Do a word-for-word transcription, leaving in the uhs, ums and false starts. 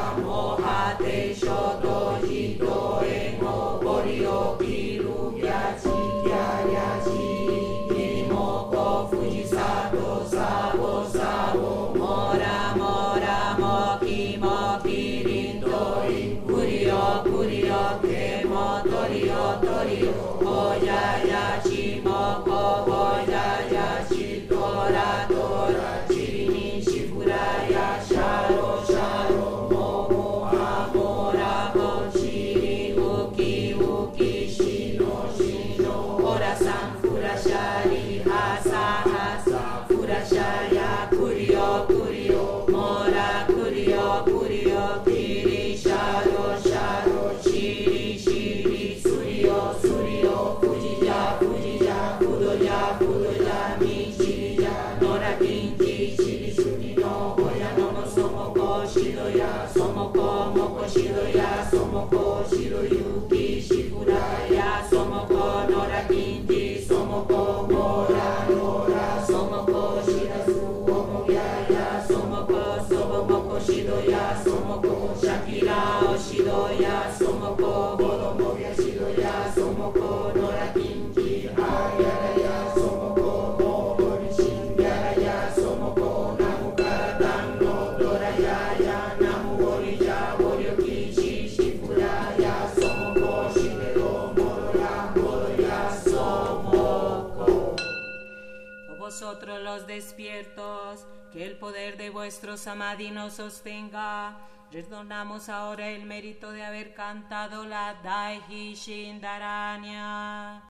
mohate shoto jito engo borio kiru gyachi gyaryachi kirimoko fujisato sabo sabo mora mora moki moki rinto in kurio kurio kemo torio torio oya yachi moko oya yachi tora tora chirini shifuraya sharo sharo momo amora mo chiri uki uki shino shino orasan furashari hasa hasa furashaya kurio kurio mora kurio kurio kiri sharo sharo shiri shiri surio surio fujiya fujiya fudoya fudoya mi shiriya nora kinji shiri shuni no hoya no no somoko shidoya somoko moko shidoya somoko shidoyuki shifuraya somoko nora kinji somoko mora nora somoko shirasu omogyaya somoko sobomoko shidoya somoko shakira oshidoya somoko boromogya shidoya somoko nora kinji ayaraya somoko mogori shingyaraya somoko namukatan no dorayaya namugorija boryoki shifuraya somoko shibero moroya moroya somoko. Oh vosotros los despiertos, que el poder de vuestro samadhi nos sostenga. Perdonamos ahora el mérito de haber cantado la Daihi Shindaranya.